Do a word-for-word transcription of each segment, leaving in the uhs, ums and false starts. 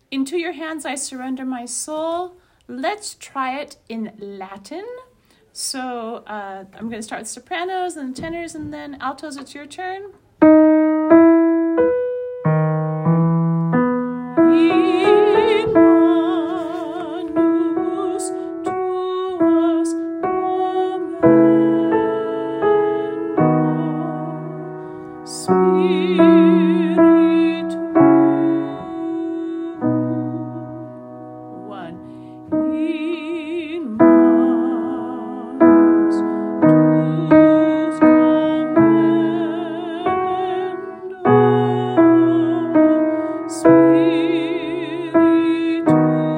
Into your hands I surrender my soul. Let's try it in Latin. So uh, I'm going to start with sopranos and tenors and then altos. It's your turn. In manus tuas commendo, Spiritu. One. In manus tuas commendo, Spiritu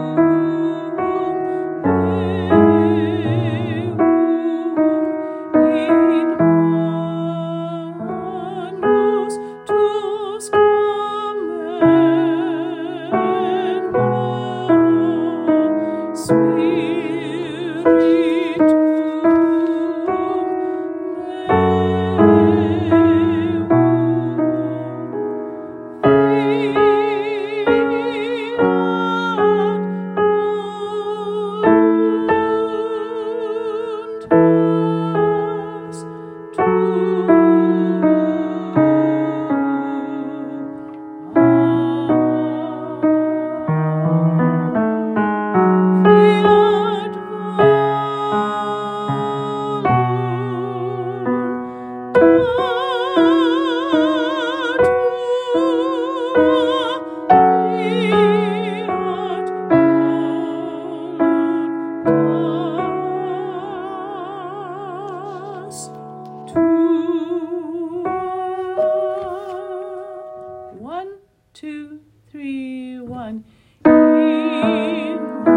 One, two, three, one. In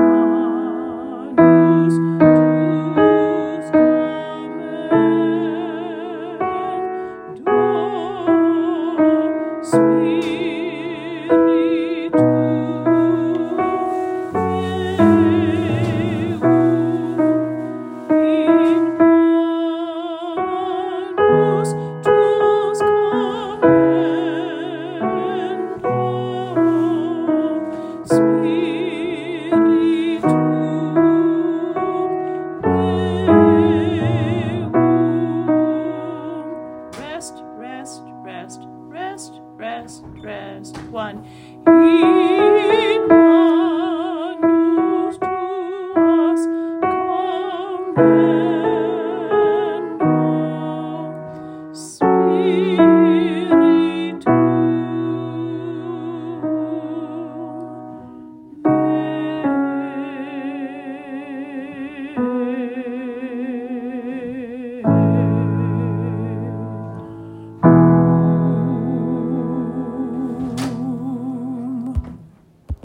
manus tuas commendo, Spiritu Rest, rest, rest, rest, rest. One.